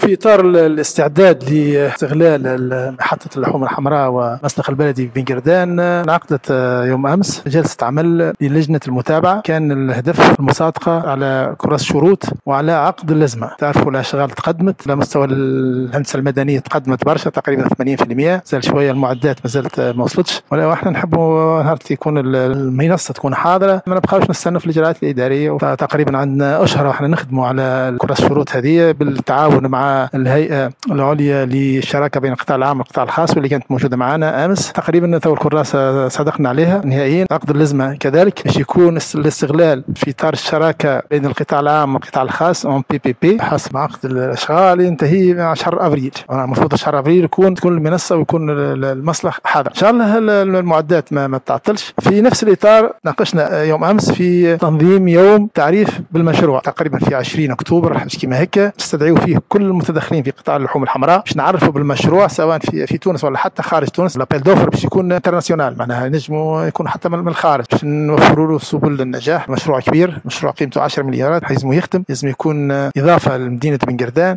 في إطار الاستعداد لاستغلال محطة اللحوم الحمراء ومسلخ البلدي بن قردان، انعقدت يوم أمس جلسة عمل للجنة المتابعة. كان الهدف المصادقة على كرس شروط وعلى عقد اللزمة. تعرفوا الأشغال تقدمت على مستوى الهندسة المدنية، تقدمت برشا تقريبا 80%. زال شوية المعدات ما زالت ما وصلتش، واحنا نحبوا نهار يكون المنصة تكون حاضرة، ما نبقاوش نستنى في الإجراءات الإدارية. تقريبا عندنا أشهر واحنا نخدموا على كرس الشروط هذه بالتعاون مع الهيئة العليا للشراكة بين القطاع العام والقطاع الخاص، واللي كانت موجودة معنا أمس. تقريبا تو الكراسة صدقنا عليها نهائيا. عقد اللزمة كذلك باش يكون الاستغلال في إطار الشراكة بين القطاع العام والقطاع الخاص اون بي حسب عقد الأشغال ينتهي مع شهر أبريل. المفروض شهر أبريل تكون المنصة ويكون المصلح حاضر إن شاء الله. المعدات ما تعطلش. في نفس الإطار ناقشنا يوم أمس في تنظيم يوم تعريف بالمشروع، تقريبا في 20 أكتوبر كما هيك، نستدعيوا فيه كل المتدخلين في قطاع اللحوم الحمراء باش نعرفوا بالمشروع سواء في تونس ولا حتى خارج تونس. لابيل دوفر باش يكون انترناسيونال، معناها نجموا يكون حتى من الخارج باش نوفروا له سبل النجاح. مشروع كبير، مشروع قيمته 10 مليارات، لازم يخدم، لازم يكون إضافة لمدينة بن قردان.